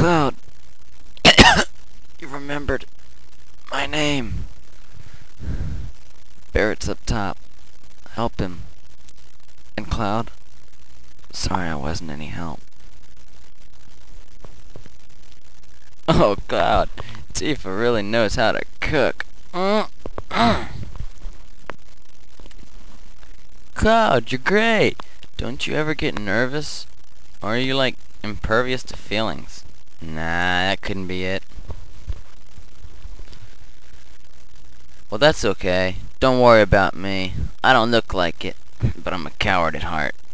Cloud, you remembered my name. Barrett's up top. Help him. And Cloud, sorry I wasn't any help. Oh, Cloud, Tifa really knows how to cook. Cloud, you're great. Don't you ever get nervous? Or are you, like, impervious to feelings? Nah, that couldn't be it. Well, that's okay. Don't worry about me. I don't look like it, but I'm a coward at heart.